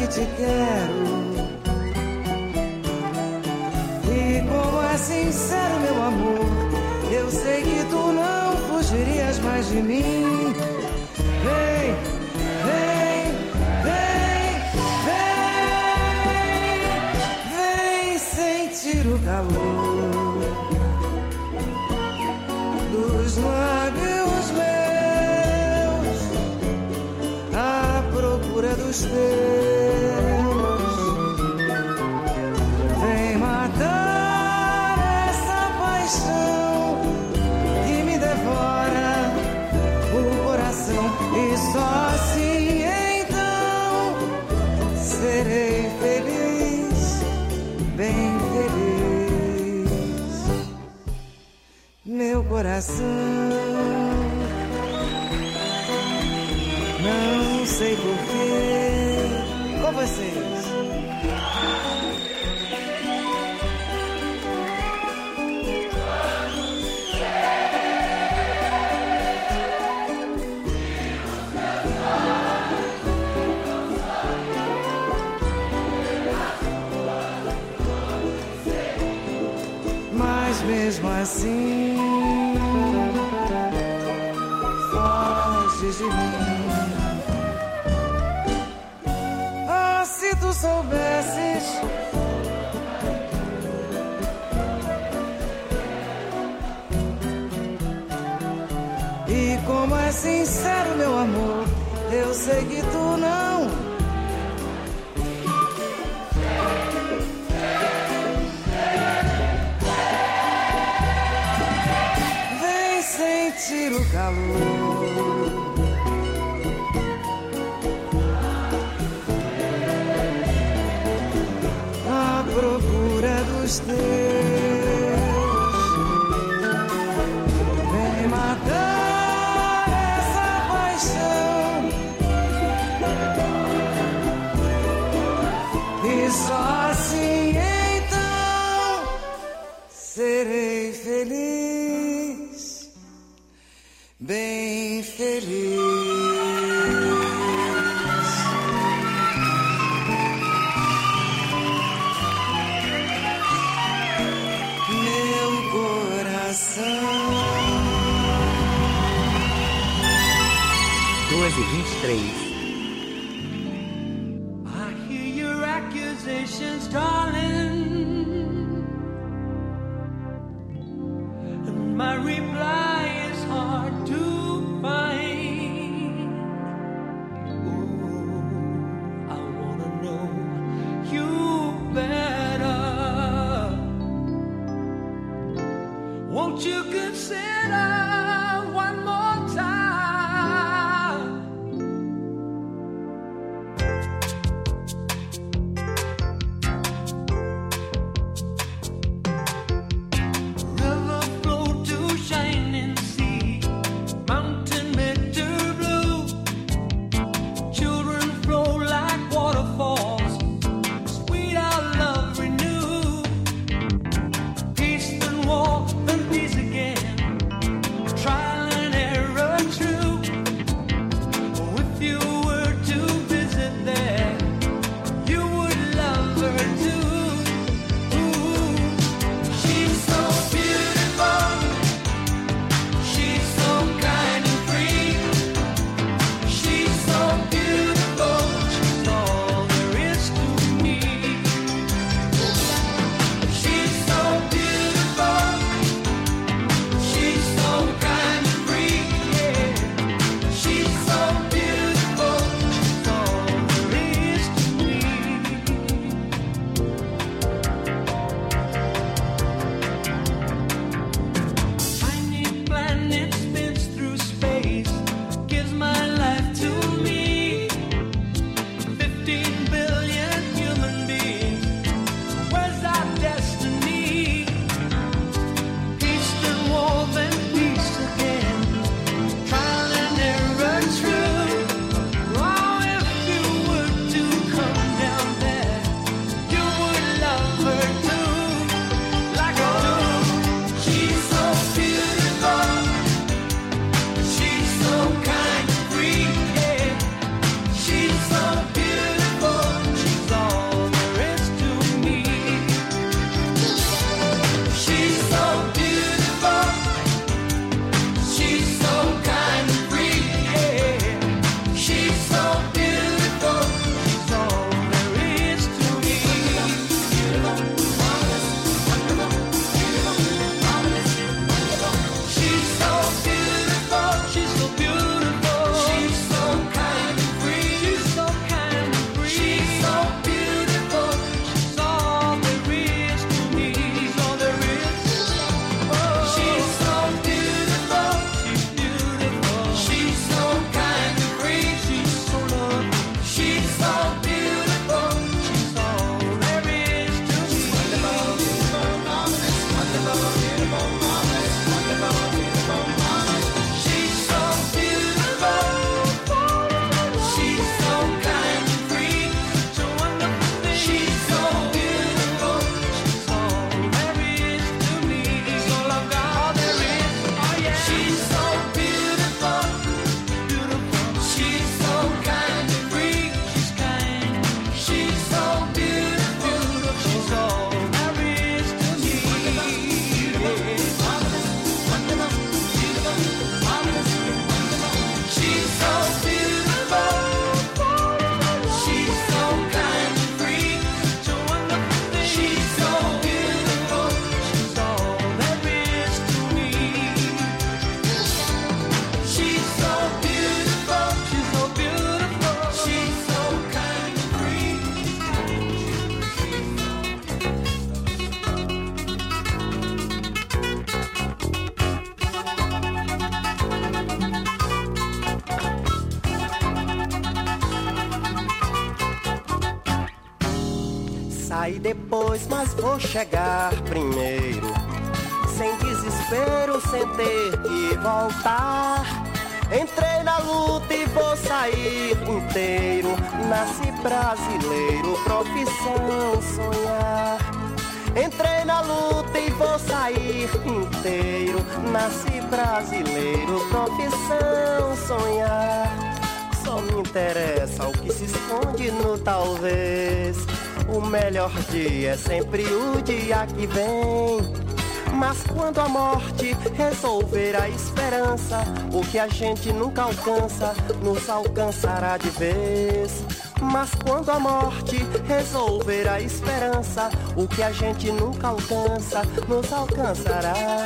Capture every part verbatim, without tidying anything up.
te quero. E como é sincero meu amor, eu sei que tu não fugirias mais de mim. Vem, vem, vem, vem, vem sentir o calor dos lábios meus à procura dos teus. Vem matar essa paixão que me devora o coração, e só assim então serei feliz, bem feliz. Meu coração, não sei porquê, com vocês. Mas mesmo assim foges de mim. Ah, se tu soubesses e como é sincero meu amor, eu sei que tu não. Vem sentir o calor à procura dos teus. Vem matar essa paixão e só assim então serei feliz, bem feliz. Meu coração. duas e vinte e três. I hear your accusations, darling, and my reply is hard to find. Oh, I wanna know you better. Won't you consider one more time? Saí depois, mas vou chegar primeiro. Sem desespero, sem ter que voltar. Entrei na luta e vou sair inteiro. Nasci brasileiro, profissão sonhar. Entrei na luta e vou sair inteiro. Nasci brasileiro, profissão sonhar. Só me interessa o que se esconde no talvez. O melhor dia é sempre o dia que vem. Mas quando a morte resolver a esperança, o que a gente nunca alcança, nos alcançará de vez. Mas quando a morte resolver a esperança, o que a gente nunca alcança, nos alcançará.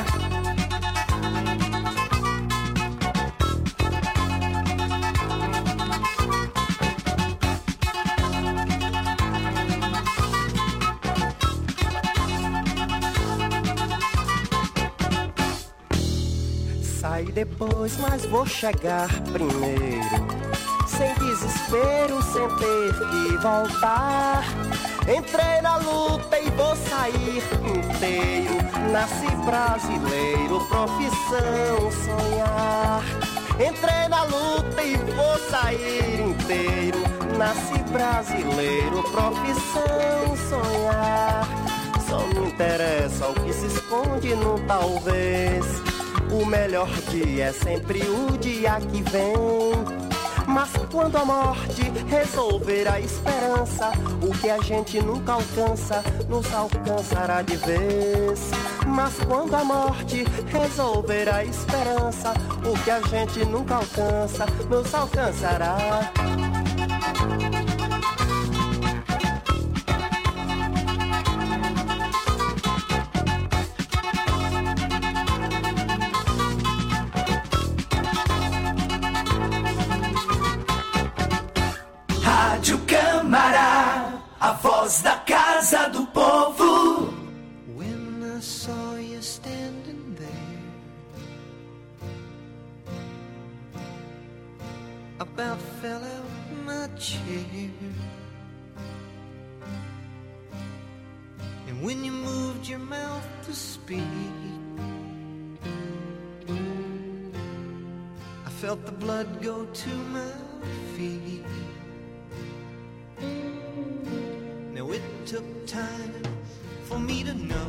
Saí depois, mas vou chegar primeiro. Sem desespero, sem ter que voltar. Entrei na luta e vou sair inteiro. Nasci brasileiro, profissão sonhar. Entrei na luta e vou sair inteiro. Nasci brasileiro, profissão sonhar. Só me interessa o que se esconde no talvez. O melhor dia é sempre o dia que vem. Mas quando a morte resolver a esperança, o que a gente nunca alcança, nos alcançará de vez. Mas quando a morte resolver a esperança, o que a gente nunca alcança, nos alcançará. Rádio Câmara, a voz da Casa do Povo. When I saw you standing there, about fell out my chair. And when you moved your mouth to speak, I felt the blood go to my feet. Now it took time for me to know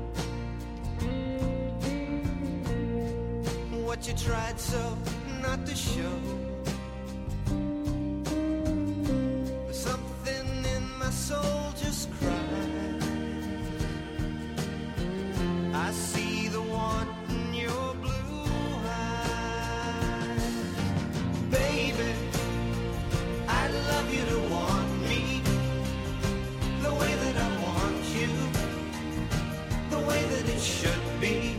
what you tried so not to show. Something in my soul just cried. I see the want in your blue eyes. Baby, I'd love you to want me the way that I want you, the way that it should be.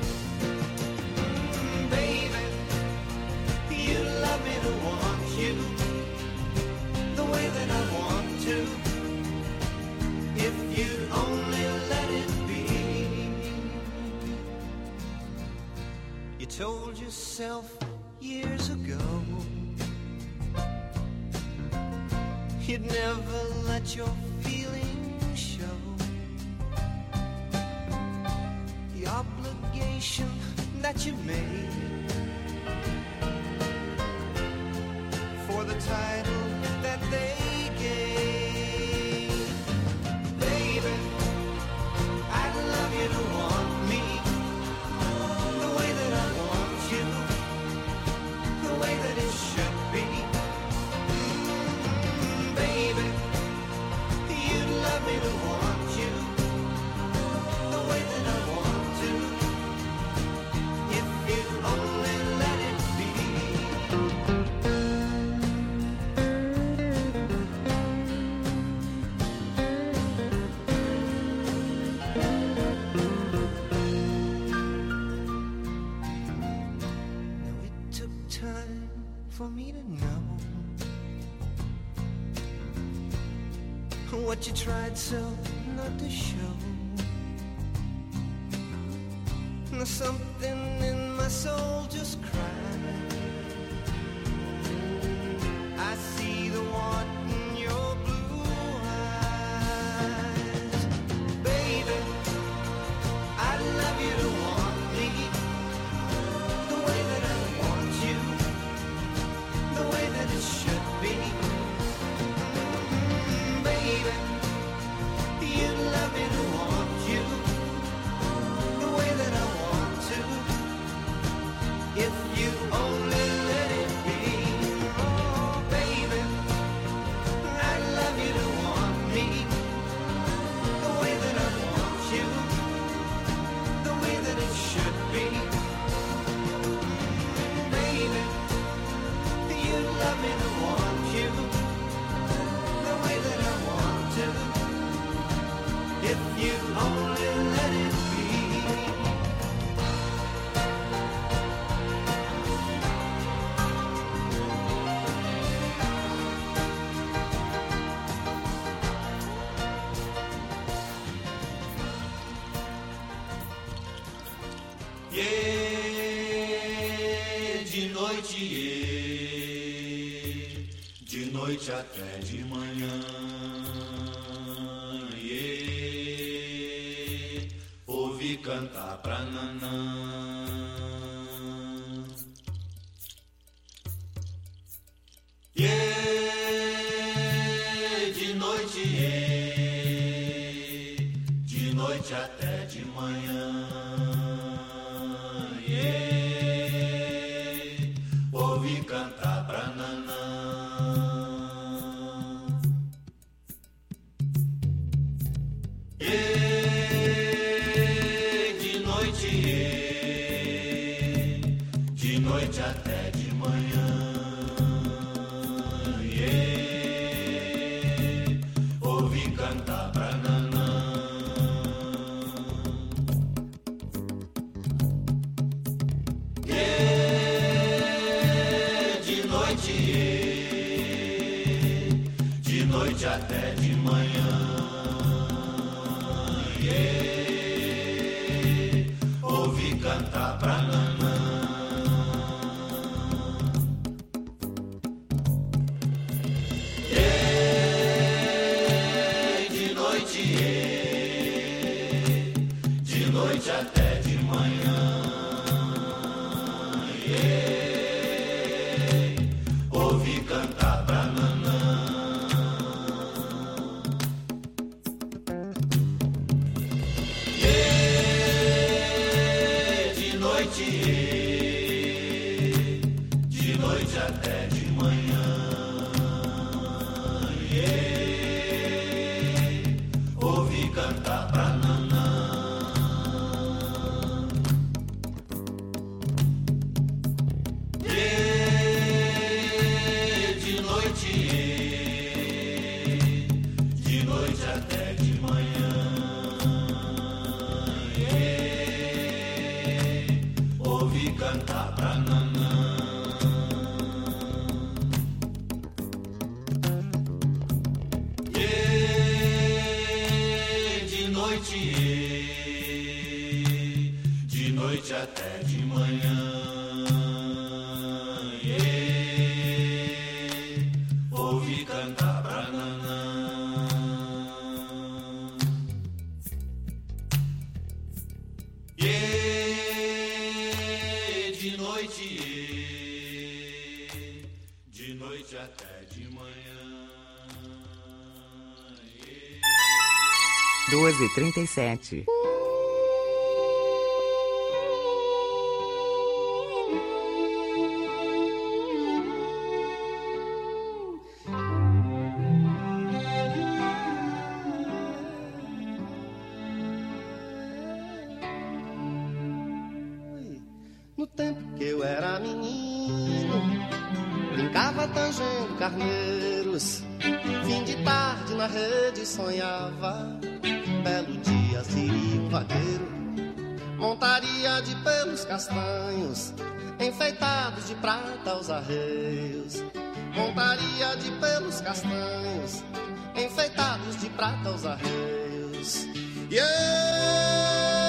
Mm, baby, you love me to want you the way that I want to, if you'd only let it be. You told yourself years ago you'd never let your feelings show. The obligation that you made for the title that they gave. Baby, I'd love you to want me the way that I want you, the way that it should be. Baby, you'd love me to want you the way that I want to, if you'd only let it be. Now it took time for me to know what you tried so not to show. Now something in my soul just cried. I see the want in your blue eyes. noite até de manhã. Yeah. Ouvi cantar pra nanã. Yeah. De noite, yeah. De noite até de manhã. Yeah. Ouvi cantar pra nanã. Até de manhã, yeah. Ouvi cantar pra nanã. Yeah. De noite, yeah. De noite até de manhã, yeah. Ouvi cantar pra nanã. Até de manhã, yeah. Ouvi cantar pra nanã. Yeah. De noite, yeah. De noite até de manhã, yeah. Ouvi cantar pra nanã. Cantar pra nanã. Yeah. De noite, yeah. De noite até de manhã, yeah. Ouvi cantar pra nanã. Yeah. De noite, de noite até de manhã. doze e trinta e sete. No tempo que eu era menino, brincava tangendo carneiros. Fim de tarde na rede sonhava, belo dia seria um vaqueiro. Montaria de pelos castanhos, enfeitados de prata aos arreios. Montaria de pelos castanhos, enfeitados de prata aos arreios. Yeah!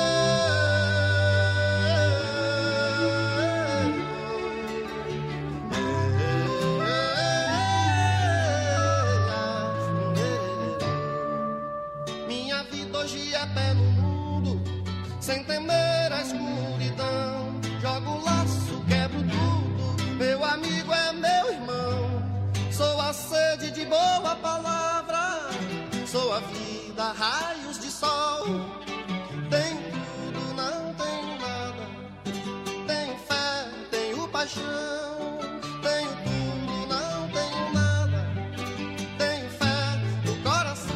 Hoje é pé no mundo, sem temer a escuridão. Jogo laço, quebro tudo, meu amigo é meu irmão. Sou a sede de boa palavra, sou a vida, raios de sol. Tenho tudo, não tenho nada. Tenho fé, tenho paixão. Tenho tudo, não tenho nada. Tenho fé no coração.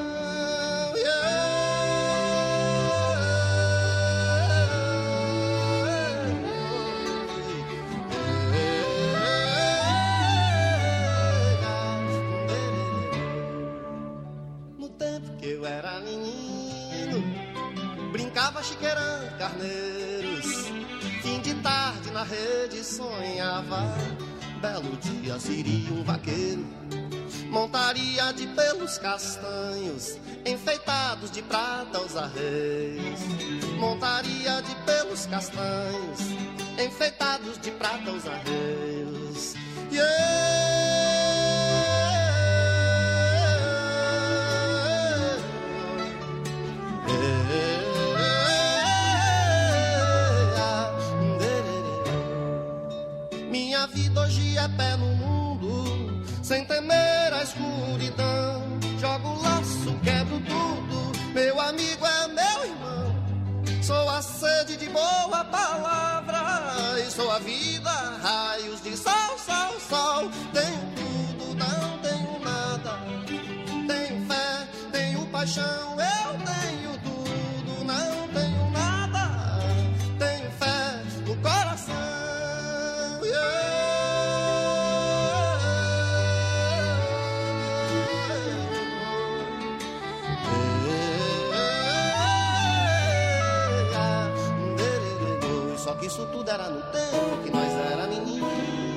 Eu era menino, brincava chiqueirando carneiros. Fim de tarde na rede sonhava, belo dia seria um vaqueiro. Montaria de pelos castanhos, enfeitados de prata aos arreios. Montaria de pelos castanhos, enfeitados de prata aos arreios. Yeah! paixão eu tenho tudo, não tenho nada, tenho fé no coração. Só que isso tudo era no tempo que nós era menino.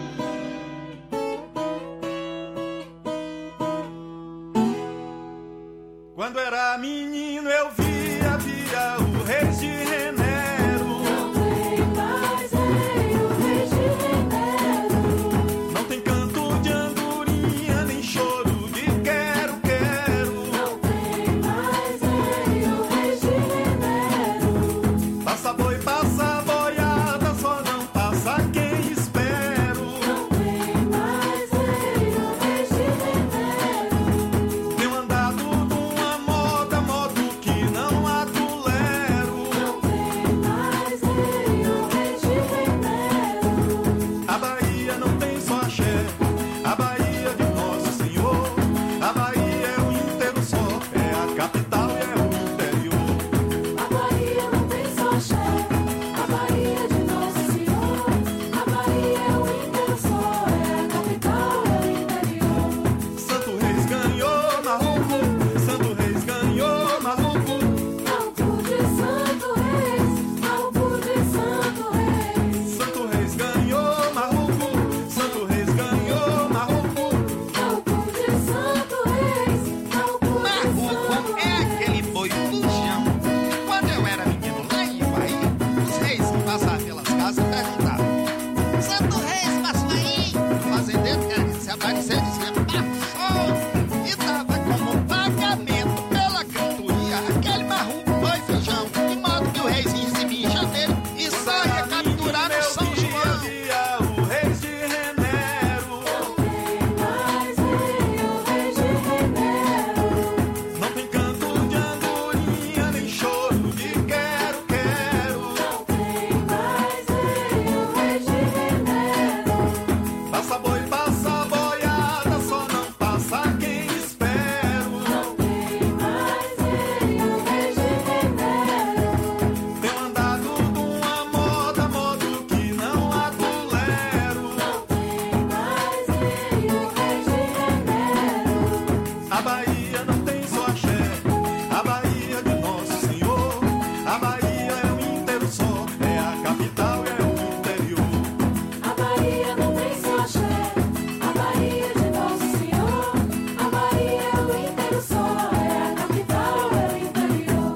Quando era menino eu via, via o rei de Renero. Não tem mais rei, o rei de Renero. Não tem canto de andorinha, nem choro de quero, quero. Não tem mais rei, o rei de Renero. Passa boi, passa boiada, só não passa quem espero. Não tem mais rei, o rei de Renero. Tenho andado numa moda, modo que não há tolero. Não tem mais rei, o rei de Renero. A Bahia não tem só axé, a Bahia de Nosso Senhor. A Bahia é o inteiro só, é a capital e é o interior. A Bahia não tem só axé, a Bahia de Nosso Senhor. A Bahia é o inteiro só, é a capital, é o interior. Santo Reis ganhou Marruco, Santo Reis ganhou Marruco. Marruco de Santo Reis, Marruco de Santo Reis. Santo Reis ganhou Marruco, Santo Reis ganhou Marruco. Marruco de Santo Reis, Marruco de Marruco Santo é aquele boi fujão. Quando eu era menino lá em Ivaí, os reis que passavam pelas casas perguntavam: Santo Reis passou aí? O fazendeiro queria se aparecer e dizia: passou! E dava como pagamento pela cantoria aquele marruco boi fujão, de modo que o reizinho exibia em janeiro e só ia capturar no São João. Via o rei de Renero. Não tem mais rei, o rei de Renero. Não tem canto de andorinha, nem choro de quero, quero. Não tem mais rei, o rei de Renero. Passa boi, passa boiada, só não passa quem espero. Não tem mais rei, o rei de Renero. Tenho andado numa moda, modo que não há tolero. Não tem mais rei, o rei de Renero. A Bahia não tem só axé, a Bahia de Nosso Senhor. A Bahia é o inteiro só, é a capital e é o interior. A Bahia não tem só axé, a Bahia de Nosso Senhor. A Bahia é o inteiro só, é a capital, é o interior.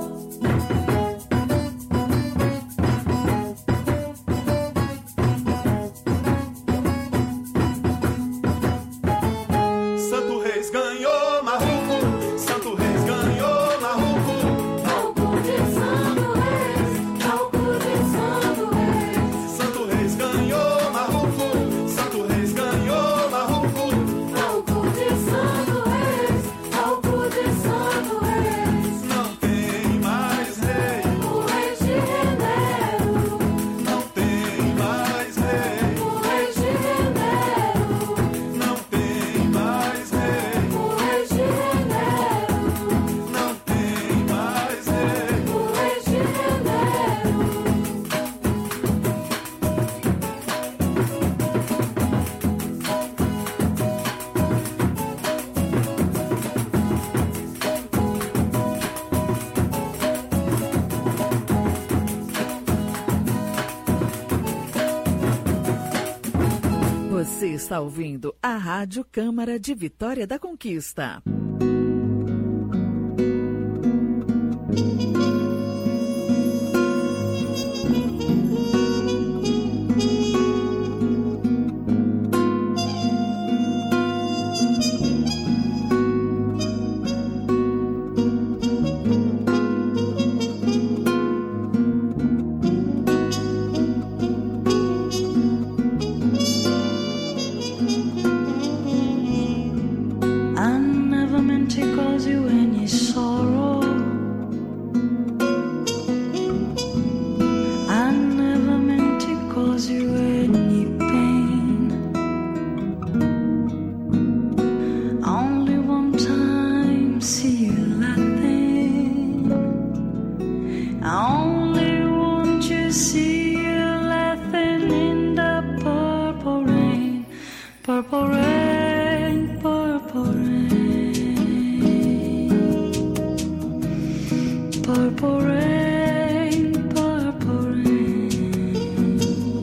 Santo Reis ganhou Marruco, Santo Reis ganhou Marruco. Marruco de Santo Reis, Marruco de Santo Reis. Santo Reis ganhou Marruco, Santo Reis ganhou Marruco. Marruco de Santo Reis, Marruco de Santo Reis. Não tem mais rei, O rei de Renero, não tem mais rei, o rei de Renero, não tem mais rei, o rei de Renero, não tem mais rei. o rei de Renero. Você está ouvindo a Rádio Câmara de Vitória da Conquista. I never Purple rain, purple rain,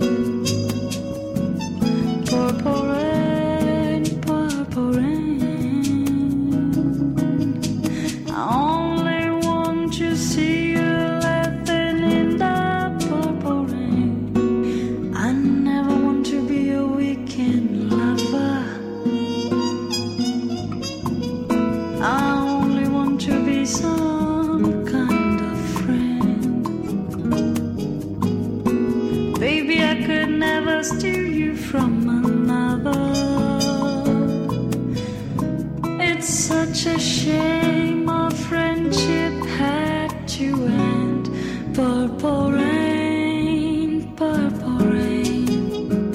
purple rain, purple rain. I only want to see you laughing in the purple rain. I never want to be a weekend lover. I only want to be some kind of friend. Baby, I could never steer you from another. It's such a shame our friendship had to end. Purple rain, purple rain,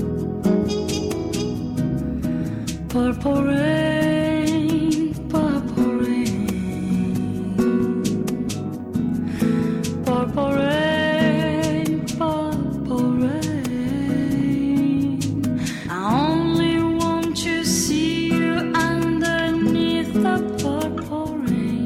purple rain, purple rain, purple rain, purple rain. I only want to see you underneath the purple rain.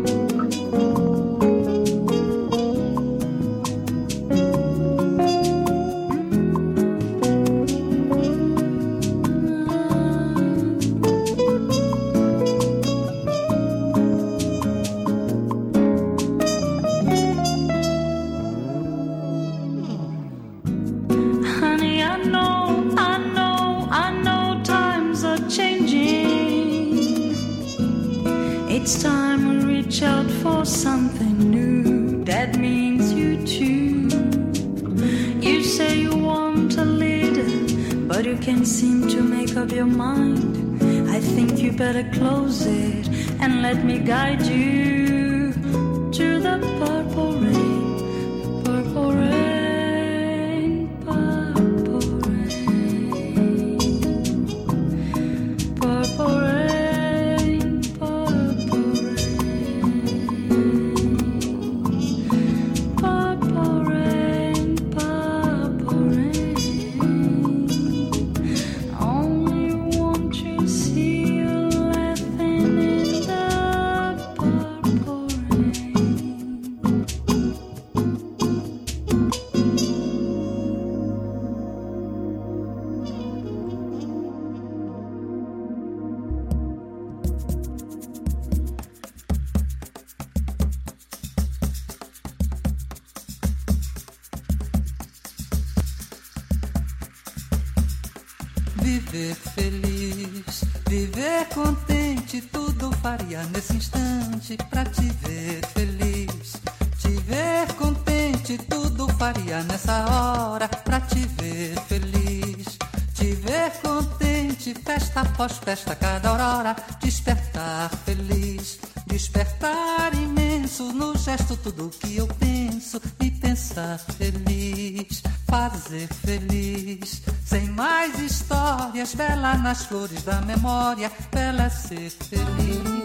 Honey, I know, I know, I know times are changing. It's time we reach out for something new. That means you too. You say you want a leader, but you can't seem to make up your mind. I think you better close it and let me guide you to the purple rain, purple rain, purple rain, purple rain, purple rain, purple rain, purple rain. I only want to see you laughing in the purple rain. Viver feliz, viver contente, tudo faria nesse instante pra te ver feliz. Te ver contente, tudo faria nessa hora pra te ver feliz. Te ver contente, festa após festa, cada aurora, despertar feliz. Despertar imenso, no gesto tudo que eu penso, me pensar feliz, fazer feliz. Sem mais histórias, bela nas flores da memória, bela ser feliz.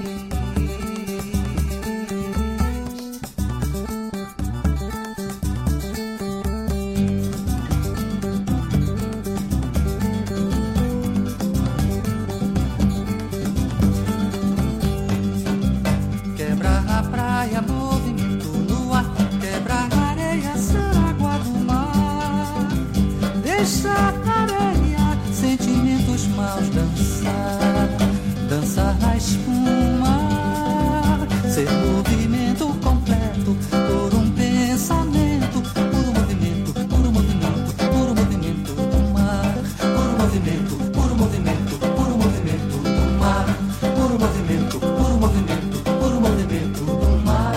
Quebra a praia, movimento no ar, quebra a areia, ser água do mar. Deixa a areia, sentimentos maus dançar, dançar na espuma, ser movimento completo, por um pensamento, puro movimento, puro movimento, puro movimento do mar, puro movimento, puro movimento, puro movimento do mar, puro movimento, puro movimento, puro movimento do mar.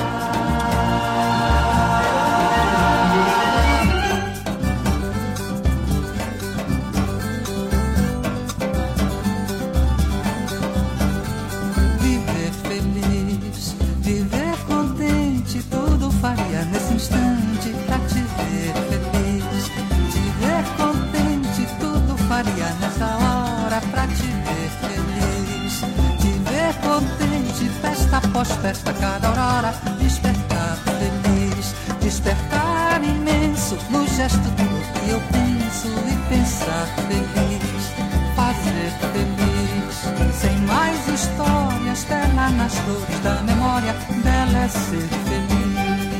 Viver feliz, viver contente, tudo faria nesse instante pra te ver feliz. Te ver contente, tudo faria nessa hora pra te ver feliz. Te ver contente, festa após festa, cada aurora, despertar feliz. Despertar imenso, no gesto tudo que eu penso e pensar feliz, fazer feliz. Sem mais histórias, bela nas flores da memória, bela é ser feliz.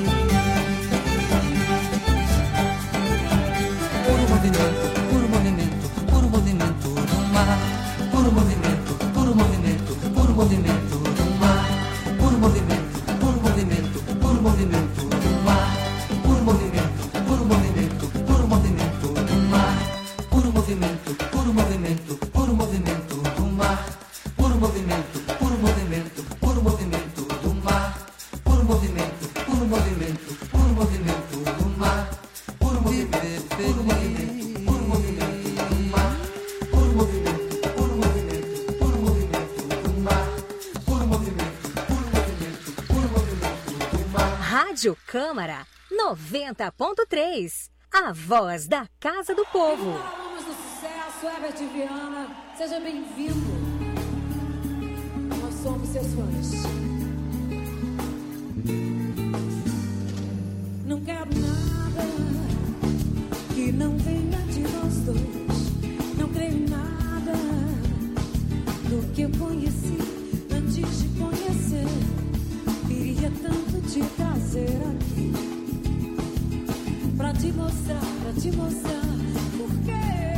Rádio Câmara noventa ponto três. A voz da Casa do Povo. Vamos do sucesso, Herbert Viana. Seja bem-vindo. Nós somos seus fãs. Não quero nada que não venha de nós dois. Não creio em nada do que eu conheci antes de conhecer. Queria tanto te trazer aqui pra te mostrar, pra te mostrar porque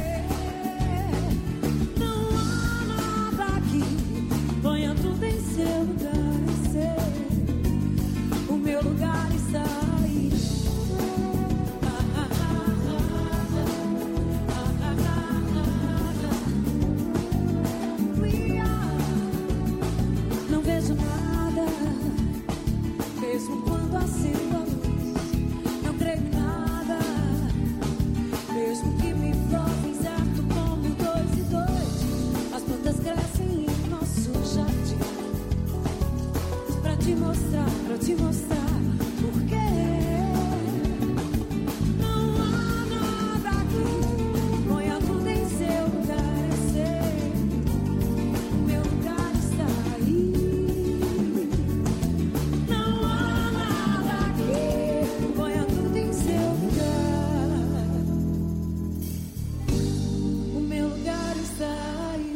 não há nada aqui. Ponha tudo em seu lugar e sei, o meu lugar está aí. Não vejo nada, mesmo quando acendo a luz. Não creio em nada, mesmo que me provem certo como dois e dois. As plantas crescem em nosso jardim pra te mostrar, pra te mostrar porque não há nada aqui. Ponha tudo em seu lugar e sei, o meu lugar está aí. Não há nada aqui. Ponha tudo em seu lugar, o meu lugar está aí.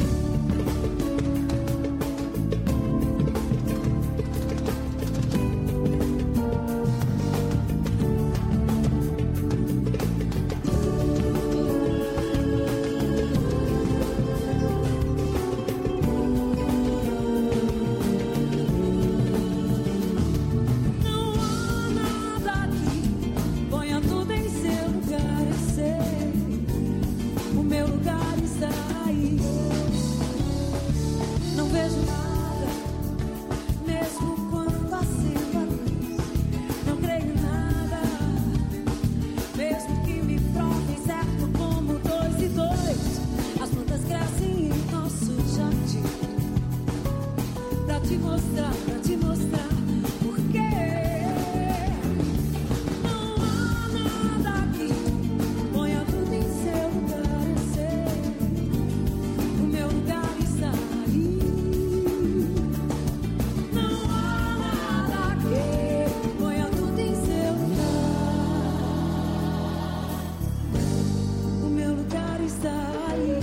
Não há nada aqui. Ponha tudo em seu lugar e sei, o meu lugar está aí. Não vejo nada, mesmo quando acendo a luz. Não creio em nada, mesmo que me provem certo como dois e dois. As plantas crescem em nosso jardim pra te mostrar, pra te mostrar porque não há nada aqui. Ponha tudo em seu lugar e sei, o meu lugar está aí. Não há nada aqui. Ponha tudo em seu lugar, o meu lugar está aí.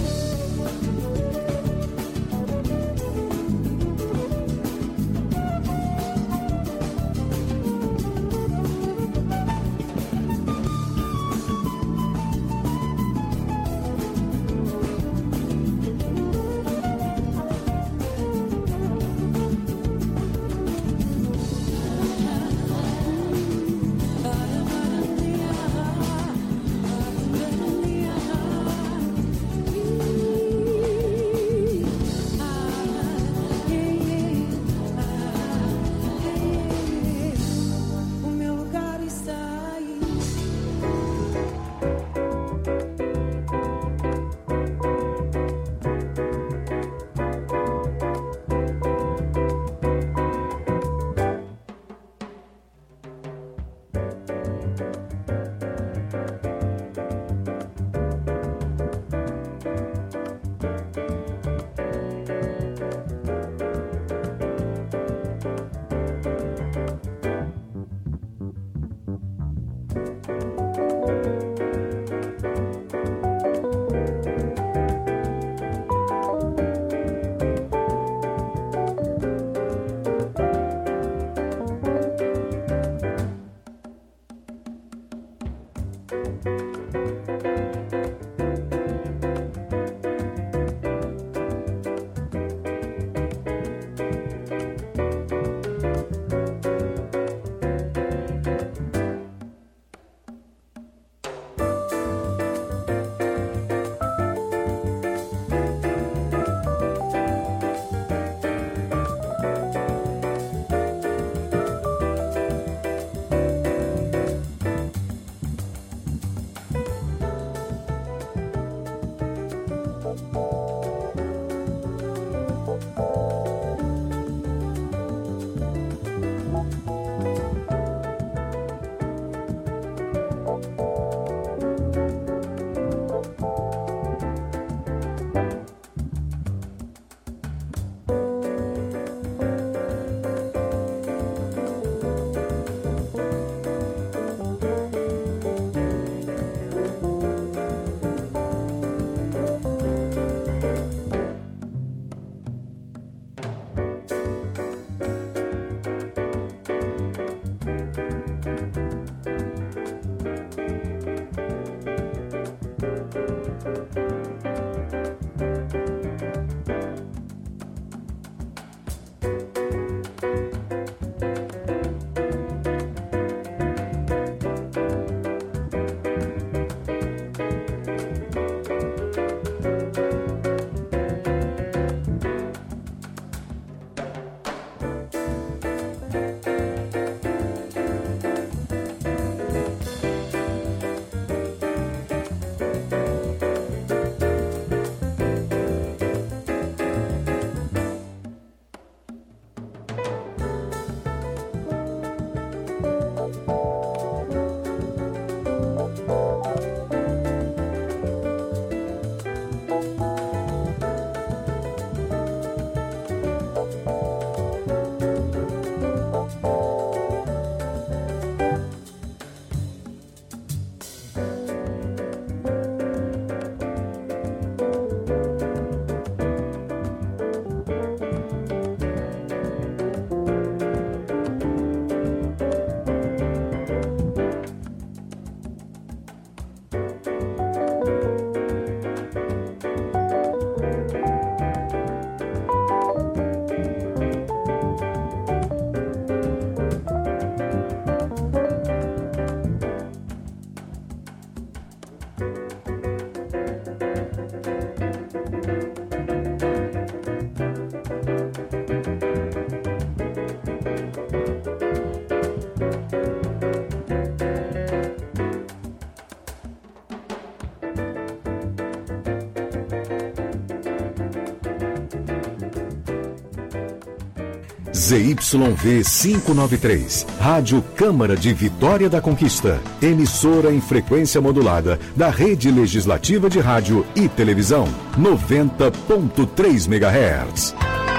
Z Y V quinhentos e noventa e três, Rádio Câmara de Vitória da Conquista, emissora em frequência modulada da Rede Legislativa de Rádio e Televisão, noventa ponto três megahertz.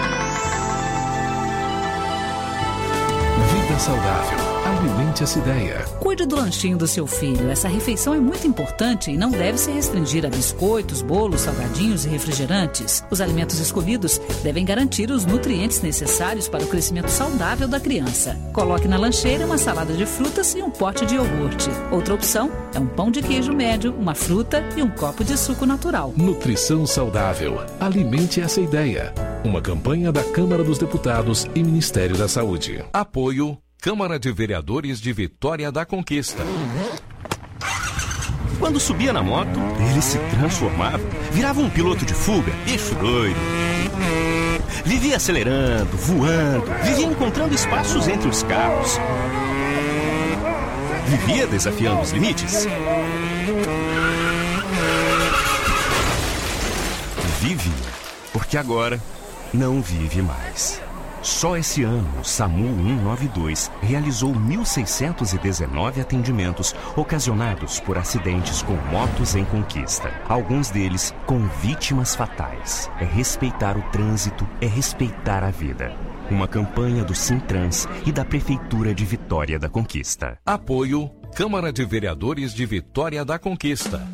Vida saudável. Alimente essa ideia. Cuide do lanchinho do seu filho. Essa refeição é muito importante e não deve se restringir a biscoitos, bolos, salgadinhos e refrigerantes. Os alimentos escolhidos devem garantir os nutrientes necessários para o crescimento saudável da criança. Coloque na lancheira uma salada de frutas e um pote de iogurte. Outra opção é um pão de queijo médio, uma fruta e um copo de suco natural. Nutrição saudável. Alimente essa ideia. Uma campanha da Câmara dos Deputados e Ministério da Saúde. Apoio Câmara de Vereadores de Vitória da Conquista. Quando subia na moto, ele se transformava, virava um piloto de fuga, bicho doido. Vivia acelerando, voando, vivia encontrando espaços entre os carros. Vivia desafiando os limites. Vive, porque agora não vive mais. Só esse ano, o SAMU cento e noventa e dois realizou mil seiscentos e dezenove atendimentos ocasionados por acidentes com motos em conquista. Alguns deles com vítimas fatais. É respeitar o trânsito, é respeitar a vida. Uma campanha do Sintrans e da Prefeitura de Vitória da Conquista. Apoio Câmara de Vereadores de Vitória da Conquista.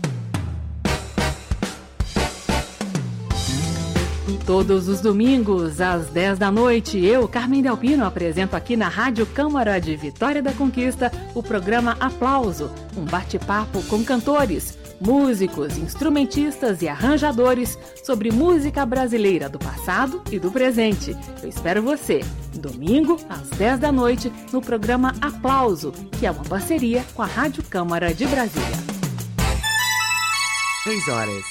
Todos os domingos, às dez da noite, eu, Carmen Delpino, apresento aqui na Rádio Câmara de Vitória da Conquista o programa Aplauso, um bate-papo com cantores, músicos, instrumentistas e arranjadores sobre música brasileira do passado e do presente. Eu espero você, domingo, às dez da noite, no programa Aplauso, que é uma parceria com a Rádio Câmara de Brasília. Três horas.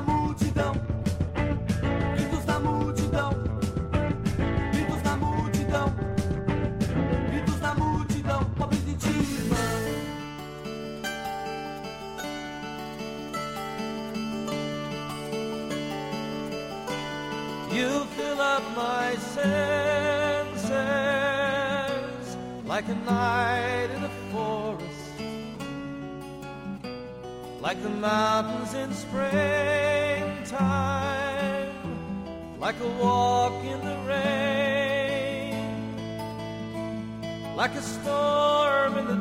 multidão, gritos da multidão, gritos da multidão. like a night in a forest, like the mountains in springtime, like a walk in the rain, like a storm in the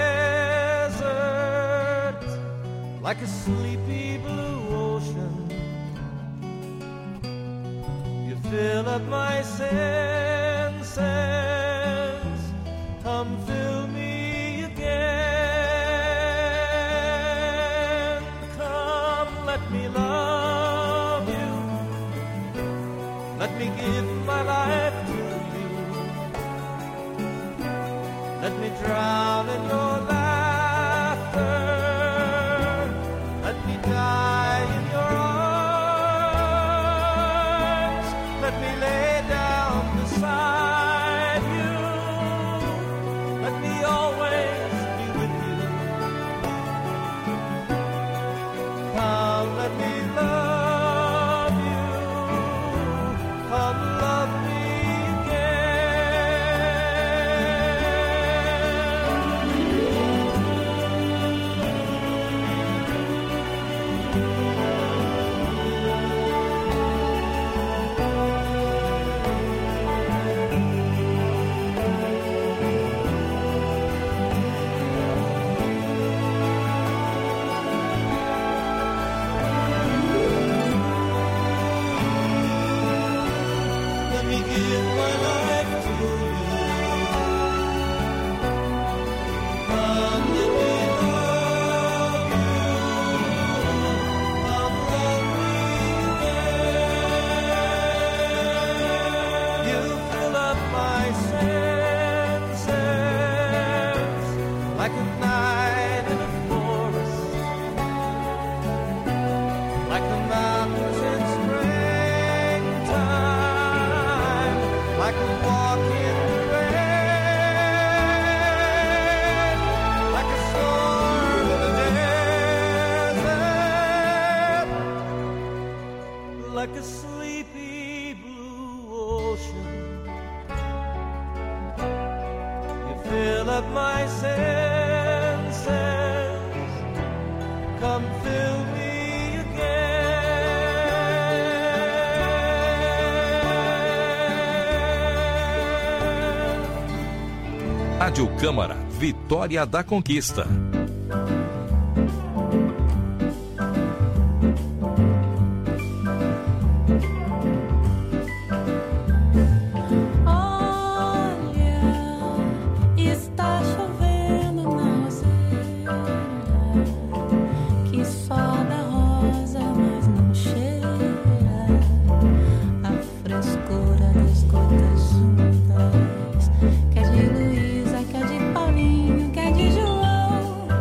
desert, like a sleepy blue ocean. You fill up my senses, come fill me again. Come, let me love you, let me give my life to you, let me drown in your laughter, let me die in your arms, let me lay down beside you, let me always be with you. Come, let me love you, come love me like a sleepy blue ocean. You fill up my senses, come fill me again. Rádio Câmara, Vitória da Conquista. Quer de Luísa, quer de Paulinho, quer de João.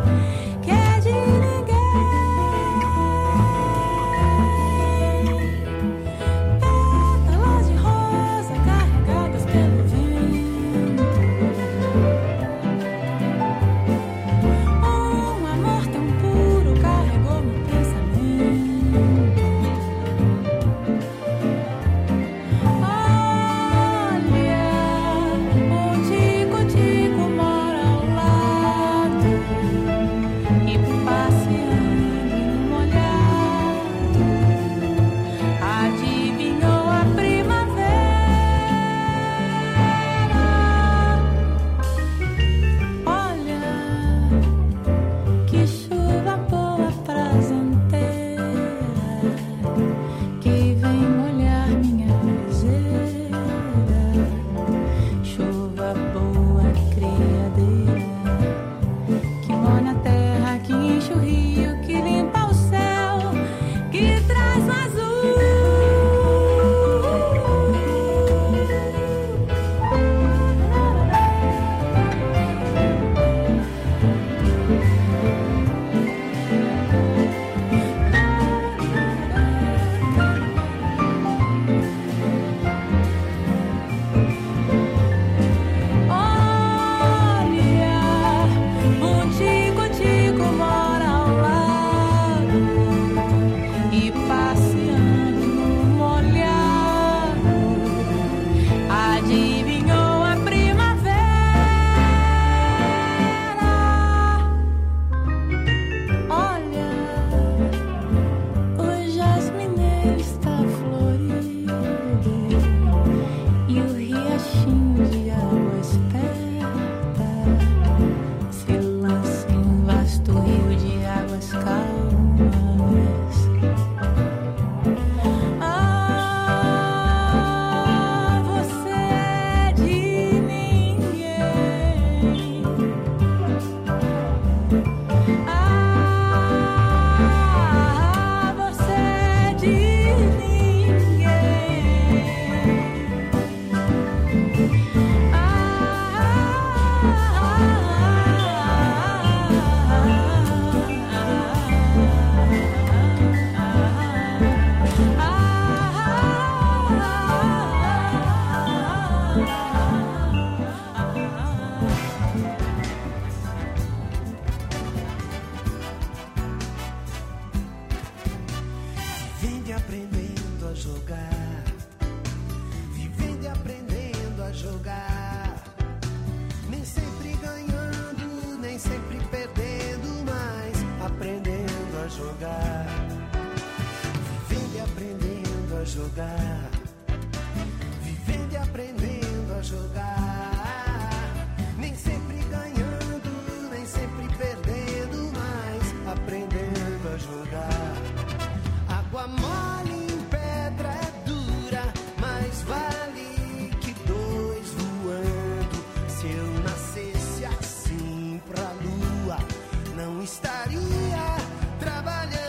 jogar, vivendo e aprendendo a jogar, nem sempre ganhando, nem sempre perdendo, mas aprendendo a jogar. Água mole em pedra é dura, mas vale que dois voando. Se eu nascesse assim pra lua, não estaria trabalhando.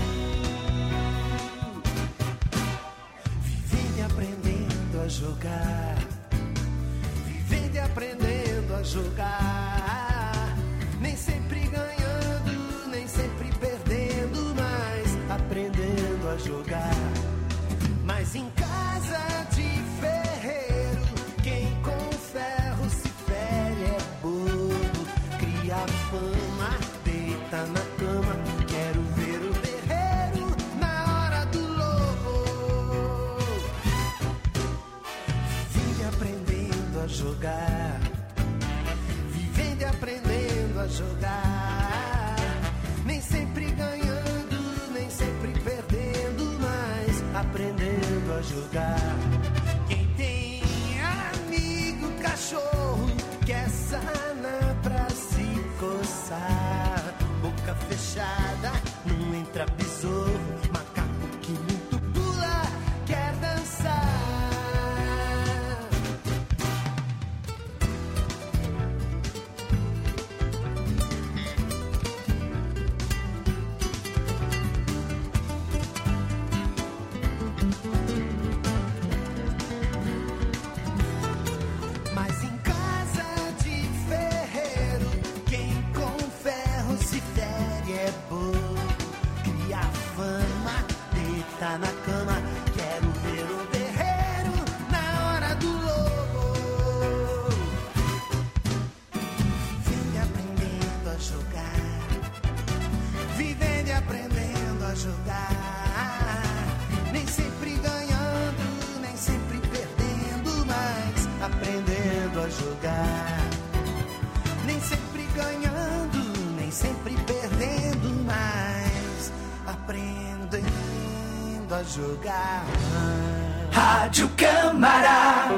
Vivendo e aprendendo a jogar, vivendo e aprendendo a jogar, nem sempre ganhando, nem sempre perdendo, mas aprendendo a jogar. Mas em casa de ferreiro, quem com ferro se fere é bobo. Cria fama, deita na cama, quero ver o terreiro na hora do lobo. Vivendo e aprendendo a jogar, vivendo e aprendendo a jogar, nem sempre ganhando, nem sempre perdendo, mas aprendendo a jogar. Quem tem amigo cachorro quer sana pra se coçar, boca fechada não entra besouro, macaco que muito pula quer dançar. Mas em casa de ferreiro, quem com ferro se fere é bobo. Cria fama, deita na cama, quero ver o terreiro na hora do lobo. Vivendo e aprendendo a jogar, vivendo e aprendendo a jogar, nem sempre ganhando, nem sempre perdendo, mas aprendendo a jogar. Nem sempre ganhando, nem sempre perdendo, mas aprendendo a jogar. Rádio Câmara.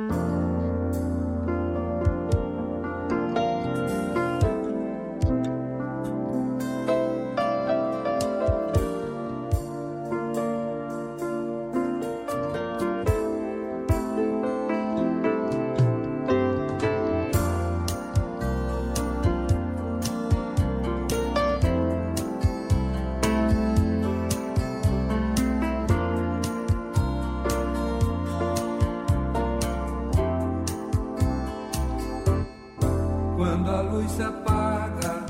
Quando a luz se apaga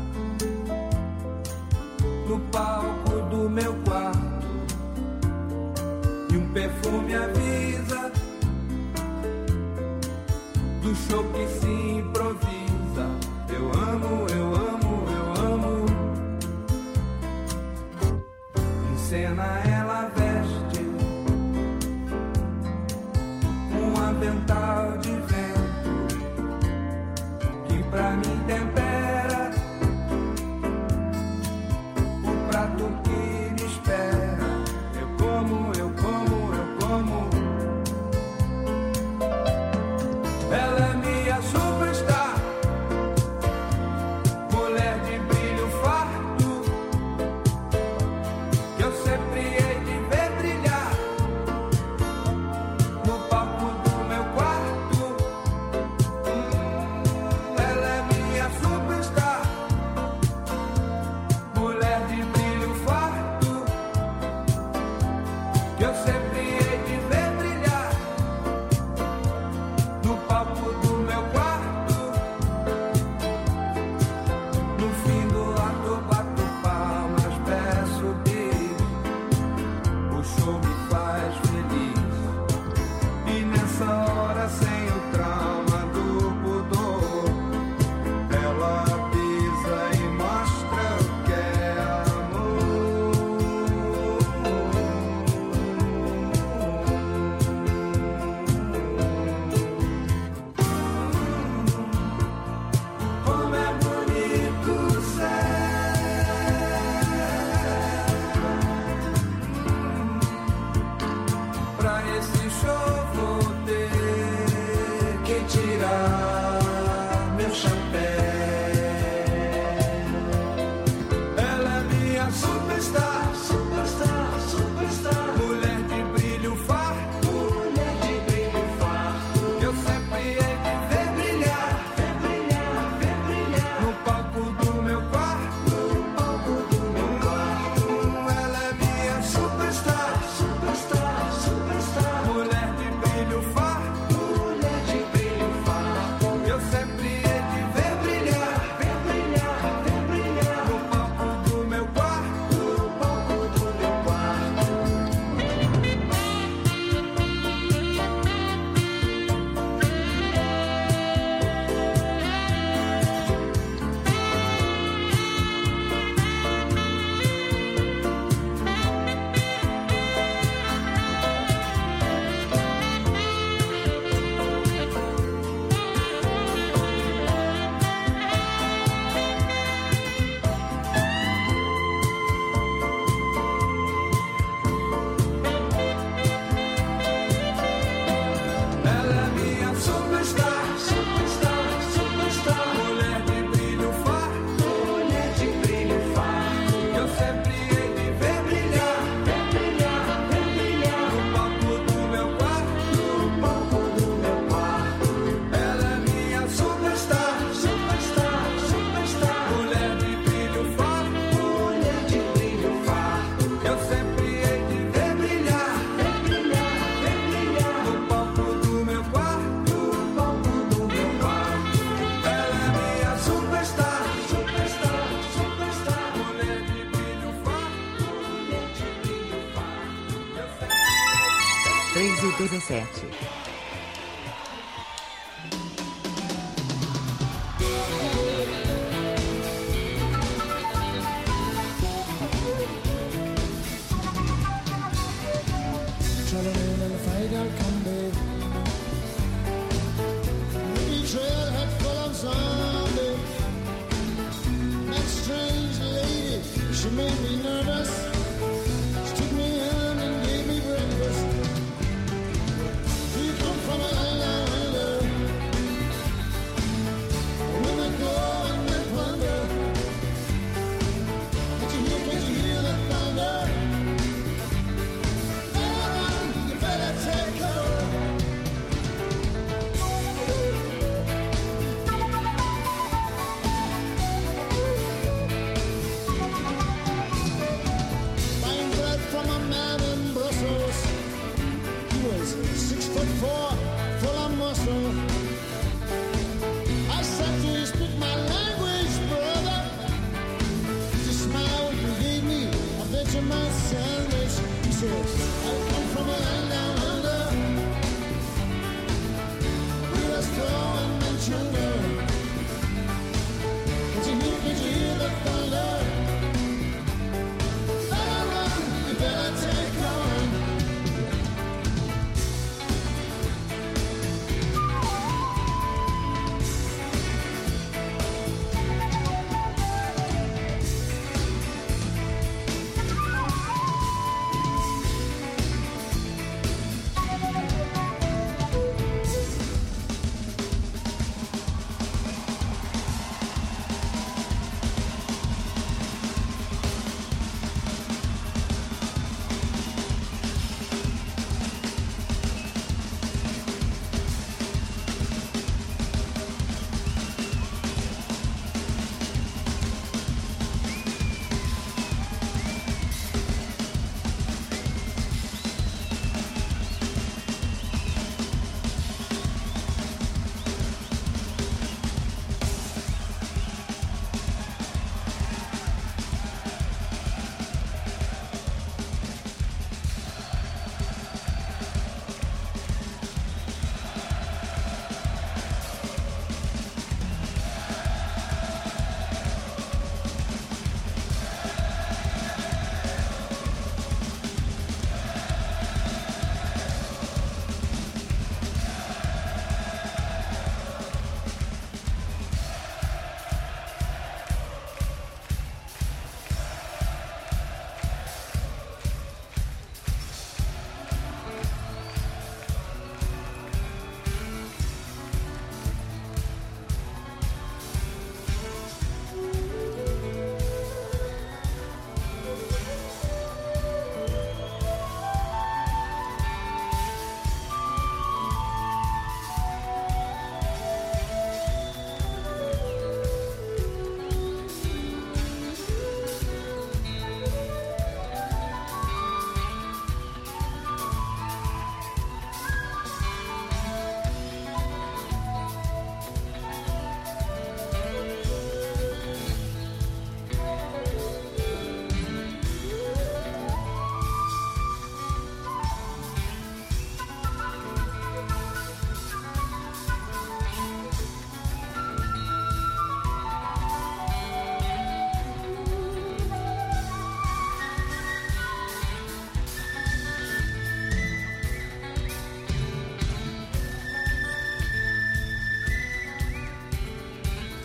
no palco do meu quarto e um perfume avisa do show que se improvisa. Eu amo, eu amo, eu amo. Em cena ela veste um avental de vento que pra mim tempera o prato que me espera. Eu como, eu como, eu como. Ela é minha superstar, mulher de brilho farto, que eu sempre hei de ver brilhar no palco do meu quarto. dezessete.